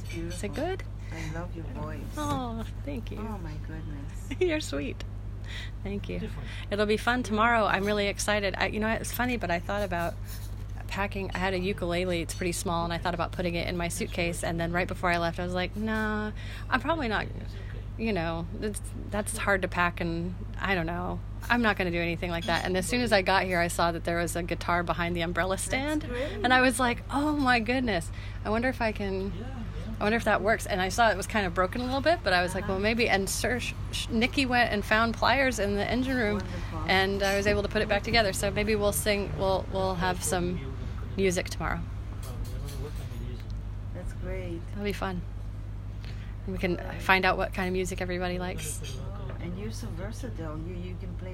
beautiful. Is it good? I love your voice. Oh, thank you. Oh my goodness. You're sweet. Thank you. It'll be fun tomorrow. I'm really excited. It's funny, but I thought about packing. I had a ukulele. It's pretty small, and I thought about putting it in my suitcase. And then right before I left, I was like, nah, I'm probably not. That's hard to pack, and I don't know. I'm not going to do anything like that. And as soon as I got here, I saw that there was a guitar behind the umbrella stand, and I was like, oh my goodness. I wonder if that works. And I saw it was kind of broken a little bit, but I was like, well, maybe. And Nikki went and found pliers in the engine room. Wonderful. And I was able to put it back together. So maybe we'll sing. We'll have some music tomorrow. That's great. It'll be fun. And we can find out what kind of music everybody likes. And you're so versatile. You can play